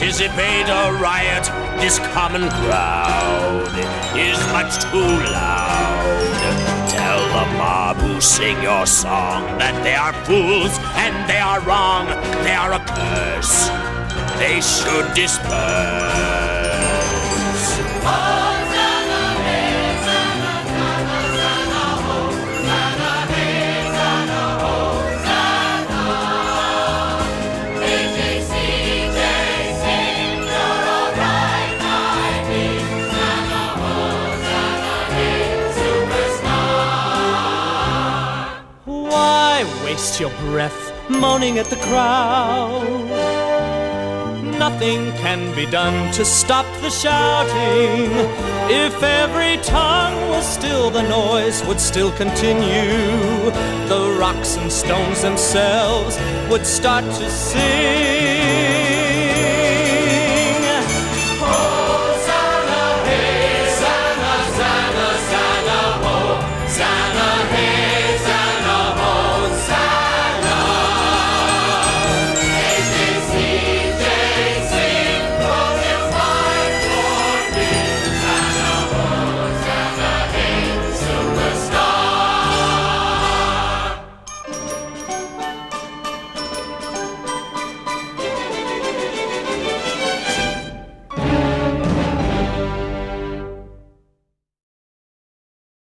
dissipate a riot. This common crowd is much too loud. Tell the mob who sing your song that they are fools and they are wrong. They are a curse. They should disperse. Waste your breath moaning at the crowd. Nothing can be done to stop the shouting. If every tongue was still, the noise would still continue. The rocks and stones themselves would start to sing.